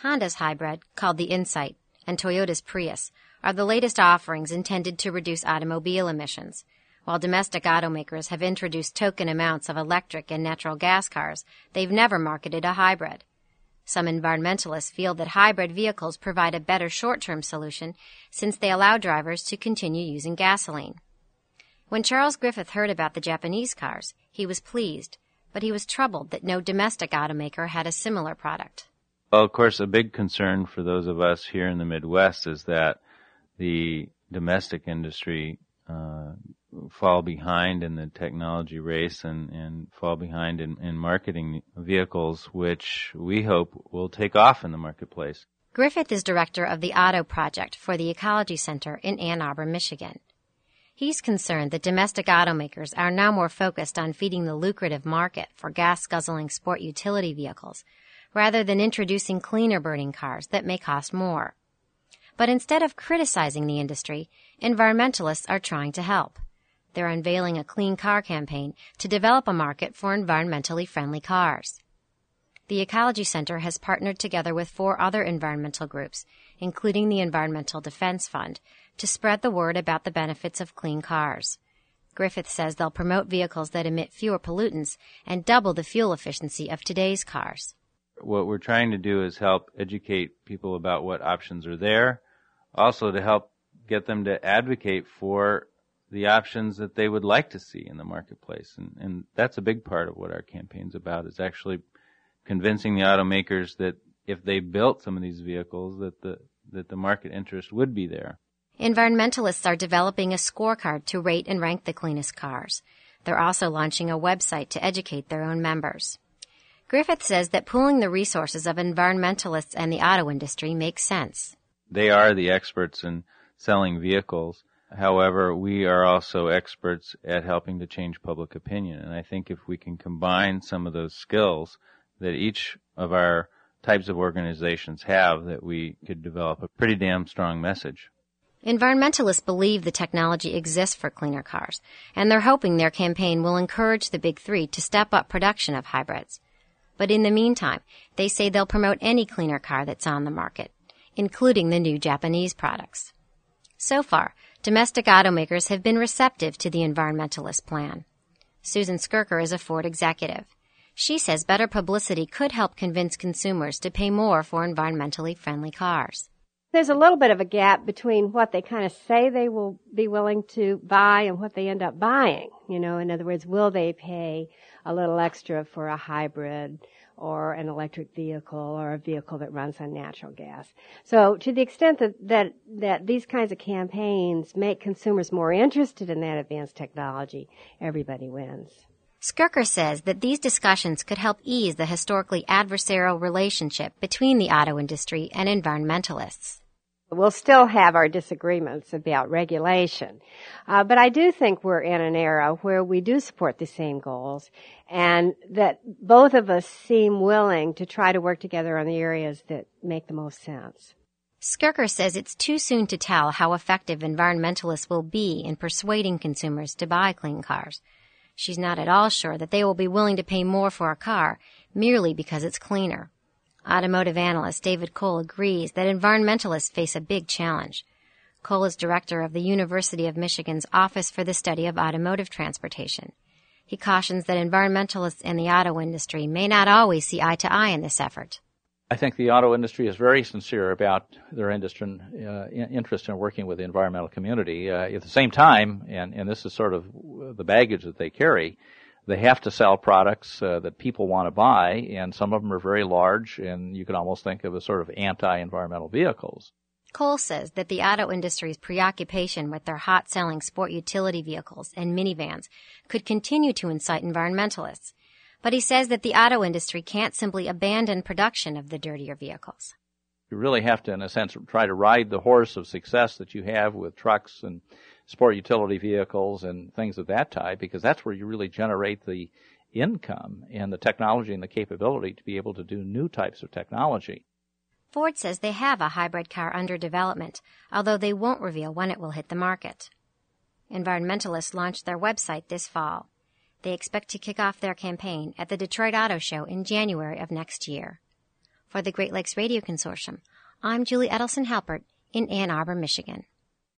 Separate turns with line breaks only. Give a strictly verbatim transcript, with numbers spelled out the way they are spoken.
Honda's hybrid, called the Insight, and Toyota's Prius are the latest offerings intended to reduce automobile emissions. While domestic automakers have introduced token amounts of electric and natural gas cars, they've never marketed a hybrid. Some environmentalists feel that hybrid vehicles provide a better short-term solution since they allow drivers to continue using gasoline. When Charles Griffith heard about the Japanese cars, he was pleased, but he was troubled that no domestic automaker had a similar product.
Well, of course, a big concern for those of us here in the Midwest is that the domestic industry uh, fall behind in the technology race and, and fall behind in, in marketing vehicles, which we hope will take off in the marketplace.
Griffith is director of the Auto Project for the Ecology Center in Ann Arbor, Michigan. He's concerned that domestic automakers are now more focused on feeding the lucrative market for gas-guzzling sport utility vehicles, rather than introducing cleaner-burning cars that may cost more. But instead of criticizing the industry, environmentalists are trying to help. They're unveiling a clean car campaign to develop a market for environmentally friendly cars. The Ecology Center has partnered together with four other environmental groups, including the Environmental Defense Fund, to spread the word about the benefits of clean cars. Griffith says they'll promote vehicles that emit fewer pollutants and double the fuel efficiency of today's cars.
What we're trying to do is help educate people about what options are there, also to help get them to advocate for the options that they would like to see in the marketplace. And, and that's a big part of what our campaign's about, is actually convincing the automakers that if they built some of these vehicles, that the that the market interest would be there.
Environmentalists are developing a scorecard to rate and rank the cleanest cars. They're also launching a website to educate their own members. Griffith says that pooling the resources of environmentalists and the auto industry makes sense.
They are the experts in selling vehicles. However, we are also experts at helping to change public opinion. And I think if we can combine some of those skills that each of our types of organizations have, that we could develop a pretty damn strong message.
Environmentalists believe the technology exists for cleaner cars, and they're hoping their campaign will encourage the Big Three to step up production of hybrids. But in the meantime, they say they'll promote any cleaner car that's on the market, including the new Japanese products. So far, domestic automakers have been receptive to the environmentalist plan. Susan Skirker is a Ford executive. She says better publicity could help convince consumers to pay more for environmentally friendly cars.
There's a little bit of a gap between what they kind of say they will be willing to buy and what they end up buying. You know, in other words, will they pay a little extra for a hybrid or an electric vehicle or a vehicle that runs on natural gas? So to the extent that, that, that these kinds of campaigns make consumers more interested in that advanced technology, everybody wins.
Skirker says that these discussions could help ease the historically adversarial relationship between the auto industry and environmentalists.
We'll still have our disagreements about regulation, uh, but I do think we're in an era where we do support the same goals, and that both of us seem willing to try to work together on the areas that make the most sense.
Skirker says it's too soon to tell how effective environmentalists will be in persuading consumers to buy clean cars. She's not at all sure that they will be willing to pay more for a car merely because it's cleaner. Automotive analyst David Cole agrees that environmentalists face a big challenge. Cole is director of the University of Michigan's Office for the Study of Automotive Transportation. He cautions that environmentalists and the auto industry may not always see eye to eye in this effort.
I think the auto industry is very sincere about their industry, uh, interest in working with the environmental community. Uh, at the same time, and, and this is sort of the baggage that they carry, they have to sell products uh, that people want to buy, and some of them are very large, and you could almost think of as sort of anti-environmental vehicles.
Cole says that the auto industry's preoccupation with their hot-selling sport utility vehicles and minivans could continue to incite environmentalists. But he says that the auto industry can't simply abandon production of the dirtier vehicles.
You really have to, in a sense, try to ride the horse of success that you have with trucks and sport utility vehicles and things of that type, because that's where you really generate the income and the technology and the capability to be able to do new types of technology.
Ford says they have a hybrid car under development, although they won't reveal when it will hit the market. Environmentalists launched their website this fall. They expect to kick off their campaign at the Detroit Auto Show in January of next year. For the Great Lakes Radio Consortium, I'm Julie Edelson Halpert in Ann Arbor, Michigan.